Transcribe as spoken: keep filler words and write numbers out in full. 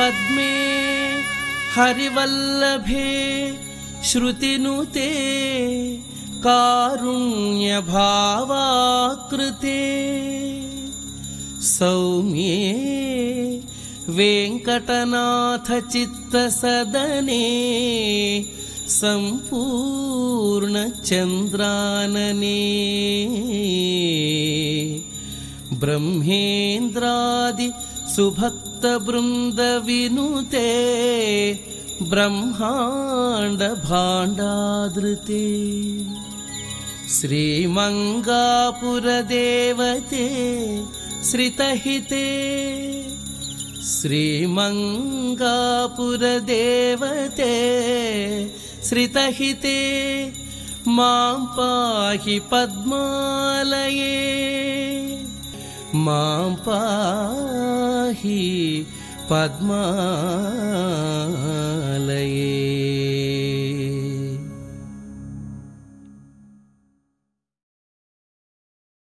पद्मे हरिवल्लभे श्रुतिनुते कारुण्यभावाकृते सौम्ये वेंकटनाथ चित्तसदने संपूर्ण चंद्रानने ब्रह्मेन्द्रादि सुभक्त वृंद विनुते ब्रह्मांड भांडादृते श्रीमंगापुर देवते श्रितहिते श्रीमंगापुर देवते श्रितहिते मां पाहि पद्मालये मां पाहि पद्मालये।